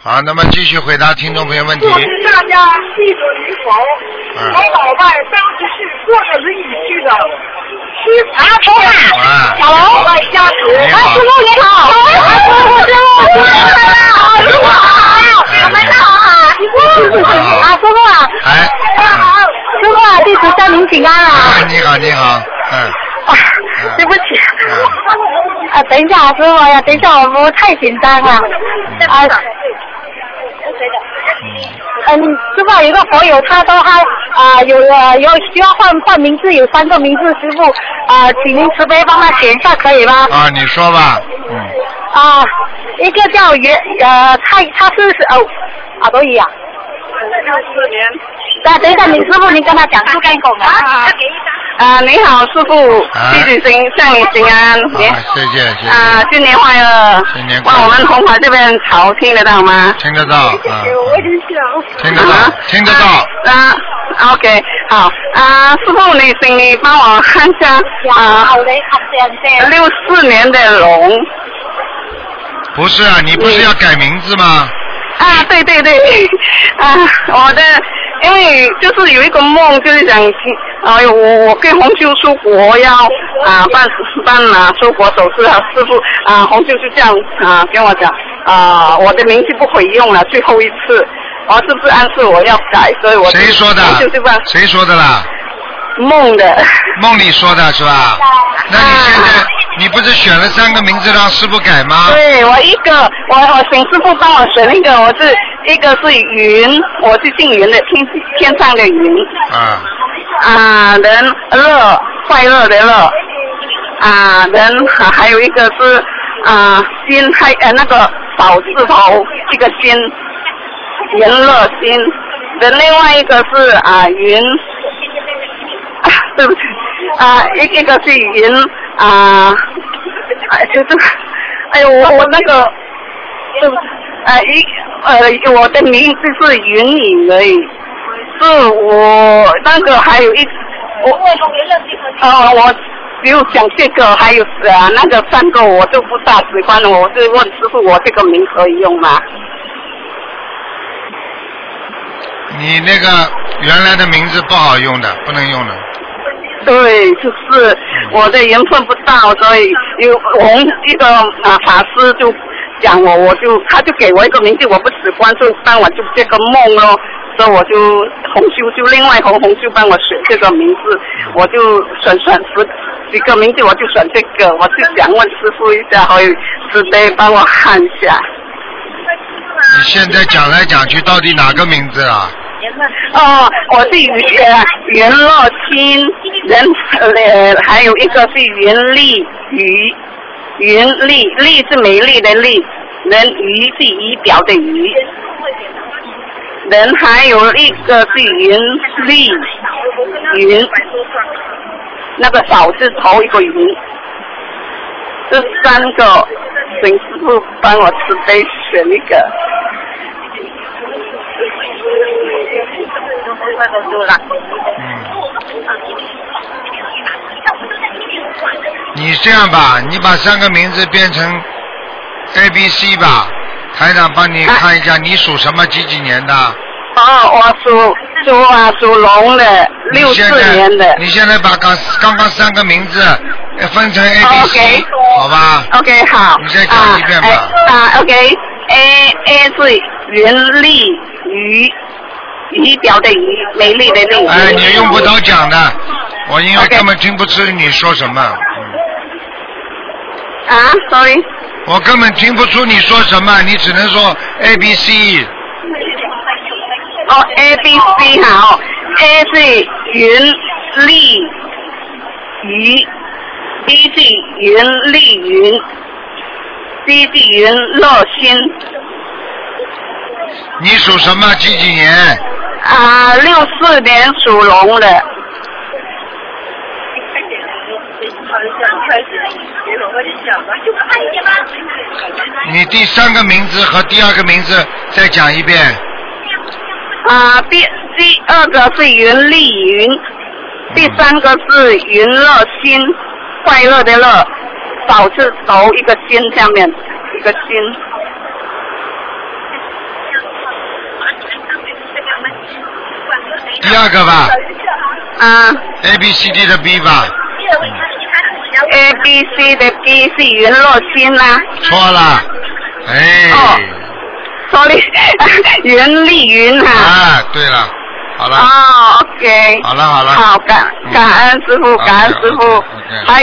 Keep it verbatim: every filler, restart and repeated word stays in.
好，那么继续回答听众朋友问题。 祝大家记得与否？我老伴当时是坐着轮椅去的。是啊，头啊，小龙，外家子，哎，师傅你好，师傅师傅，师傅好，我们好啊，师傅啊，师傅啊， 哎， 师傅啊，弟子向您请安啊。 你好，你好，嗯。 啊，对不起。啊，等一下，师傅呀，等一下，我们太紧张了。啊。嗯，师傅有一个朋友，他说他啊、呃、有呃有需要换换名字，有三个名字，师傅啊、呃，请您慈悲帮他选一下，可以吗？ 啊，你说吧。嗯。 啊，一个叫袁呃，他他是哦啊，可以啊。六四年。啊，等一下，你师傅，你跟他讲，不跟讲啊。啊，你好，师傅，弟子行向你请安。 好，谢谢谢谢。 啊，新年快乐！ 新年快乐！ 哇，我们红海这边潮听得到吗？ 听得到。啊。 我很想。 听得到，听得到。 啊 ，OK， 好啊，师傅，你请你帮我看一下啊，六四年的龙。不是啊，你不是要改名字吗？ 啊，对对对，啊，我的。因为就是有一个梦，就是想，哎呦，我我跟红秀出国要啊办办啊出国手势啊，师傅啊，红秀就这样啊跟我讲啊，我的名字不可以用了，最后一次，我是不是暗示我要改？所以我谁说的？谁说的啦？ 梦的。 梦里说的是吧？那你现在、啊、你不是选了三个名字让师傅改吗？ 对，我一个，我我请师傅帮我选一个，我是一个是云，我是姓云的，天天上的云。 啊。 啊，人乐，快乐的乐。啊，人还有一个是啊心，还呃那个草字头一个心，云乐心。人另外一个是啊云。啊，对不起，啊，一一个是云啊，哎，就是，哎呦，我我那个，对不起，啊一呃，我的名字是云颖而已，是我那个还有一我，呃，我只有讲这个，还有啊那个三个我就不大喜欢了，我是问师傅，我这个名可以用吗？ 你那个原来的名字不好用的，不能用的。 对，就是我的缘分不到，所以有我一个啊法师就讲我，我就他就给我一个名字，我不喜欢，就当我就这个梦咯，所以我就红修就另外红红修帮我选这个名字，我就选选十几个名字，我就选这个，我就想问师傅一下，可以慈悲帮我看一下。 你现在讲来讲去，到底哪个名字啊？ 哦，我是云呃云乐清人呃，还有一个是云丽鱼，云丽丽是美丽的丽，人鱼是仪表的仪，人还有一个是云丽云，那个少字头一个云，这三个，请师傅帮我慈悲选一个。 你这样吧，你把三个名字变成 A B C 吧，台长帮你看一下，你属什么几几年的？ 哦，我属属啊属龙的，六四年的。 你现在把刚刚刚三个名字分成 A B C， okay. 好吧 ？OK， 好。 你再讲一遍吧。 啊, 啊 ，OK，A A 是云丽鱼。仪表的仪，美丽的丽。 哎，你用不着讲的，我因为根本听不出你说什么。 啊 ，sorry。 我根本听不出你说什么，你只能说 A B C。 哦 ，A B C 好 ，A 是云丽鱼 ，B 是云丽云 ，C 是云乐心。 你属什么？几几年？ 啊，六四年属龙的。 你第三个名字和第二个名字再讲一遍。 啊，第第二个是云丽云，第三个是云乐心，快乐的乐，少字头一个心下面一个心。 第二个吧。 啊。 A B C D 的 B 吧。 A B C 的 B 是云落心啦。 错了，哎。 哦 ，sorry， 云丽云哈。 啊，对了，好了。 哦 ，OK。 好了好了。 好，感感恩师傅，感恩师傅。还